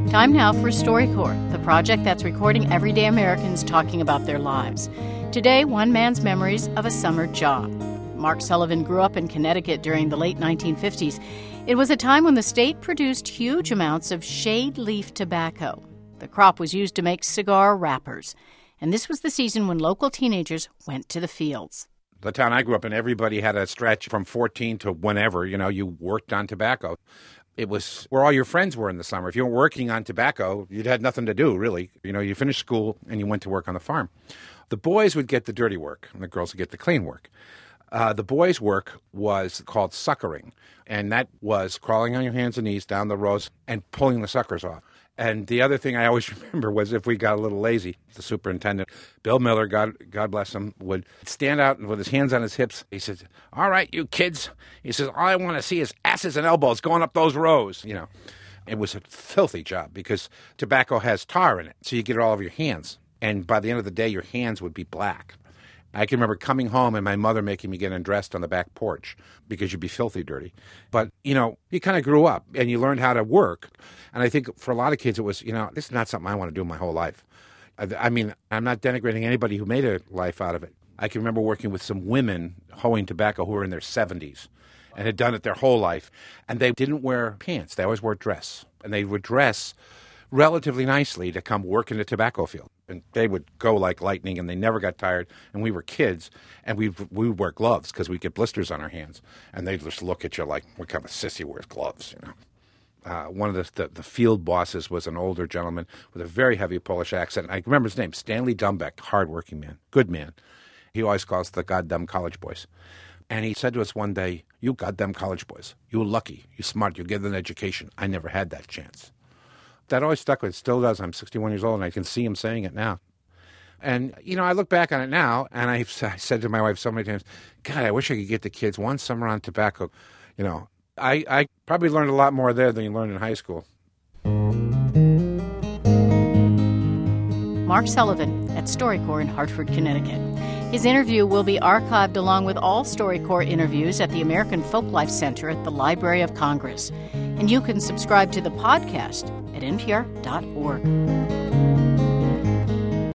Time now for StoryCorps, the project that's recording everyday Americans talking about their lives. Today, one man's memories of a summer job. Mark Sullivan grew up in Connecticut during the late 1950s. It was a time when the state produced huge amounts of shade leaf tobacco. The crop was used to make cigar wrappers. And this was the season when local teenagers went to the fields. The town I grew up in, everybody had a stretch from 14 to whenever, you worked on tobacco. It was where all your friends were in the summer. If you weren't working on tobacco, you'd had nothing to do, really. You finished school and you went to work on the farm. The boys would get the dirty work and the girls would get the clean work. The boys' work was called suckering, and that was crawling on your hands and knees down the rows and pulling the suckers off. And the other thing I always remember was if we got a little lazy, the superintendent, Bill Miller, God bless him, would stand out with his hands on his hips. He said, "All right, you kids," he says, "all I want to see is asses and elbows going up those rows." It was a filthy job because tobacco has tar in it, so you get it all over your hands. And by the end of the day, your hands would be black. I can remember coming home and my mother making me get undressed on the back porch because you'd be filthy dirty. But, you kind of grew up and you learned how to work. And I think for a lot of kids it was, this is not something I want to do my whole life. I mean, I'm not denigrating anybody who made a life out of it. I can remember working with some women hoeing tobacco who were in their 70s and had done it their whole life. And they didn't wear pants. They always wore dress. And they would dress relatively nicely to come work in the tobacco field. And they would go like lightning, and they never got tired. And we were kids, and we would wear gloves because we'd get blisters on our hands. And they'd just look at you like, what kind of sissy wears gloves, One of the field bosses was an older gentleman with a very heavy Polish accent. I remember his name, Stanley Dumbeck, hardworking man, good man. He always calls us the goddamn college boys. And he said to us one day, "You goddamn college boys, you're lucky, you're smart, you get an education. I never had that chance." That always stuck with it. Still does. I'm 61 years old, and I can see him saying it now. And, I look back on it now, and I said to my wife so many times, God, I wish I could get the kids one summer on tobacco. I probably learned a lot more there than you learned in high school. Mark Sullivan at StoryCorps in Hartford, Connecticut. His interview will be archived along with all StoryCorps interviews at the American Folklife Center at the Library of Congress. And you can subscribe to the podcast at npr.org.